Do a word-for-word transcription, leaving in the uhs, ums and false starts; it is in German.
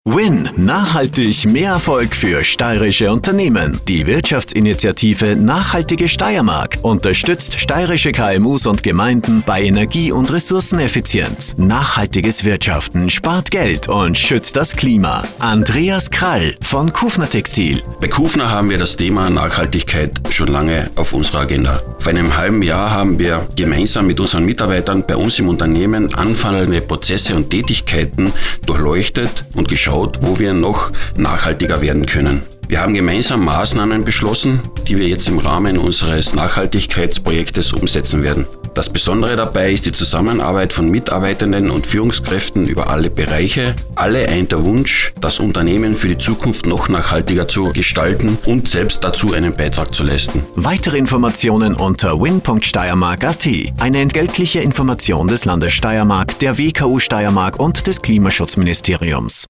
Win! Nachhaltig mehr Erfolg für steirische Unternehmen. Die Wirtschaftsinitiative Nachhaltige Steiermark unterstützt steirische K M Us und Gemeinden bei Energie- und Ressourceneffizienz. Nachhaltiges Wirtschaften spart Geld und schützt das Klima. Andreas Krall von Kufner Textil. Bei Kufner haben wir das Thema Nachhaltigkeit schon lange auf unserer Agenda. Vor einem halben Jahr haben wir gemeinsam mit unseren Mitarbeitern bei uns im Unternehmen anfallende Prozesse und Tätigkeiten durchleuchtet und geschaut, wo wir noch nachhaltiger werden können. Wir haben gemeinsam Maßnahmen beschlossen, die wir jetzt im Rahmen unseres Nachhaltigkeitsprojektes umsetzen werden. Das Besondere dabei ist die Zusammenarbeit von Mitarbeitenden und Führungskräften über alle Bereiche. Alle eint der Wunsch, das Unternehmen für die Zukunft noch nachhaltiger zu gestalten und selbst dazu einen Beitrag zu leisten. Weitere Informationen unter win punkt steiermark punkt a t. Eine entgeltliche Information des Landes Steiermark, der W K U Steiermark und des Klimaschutzministeriums.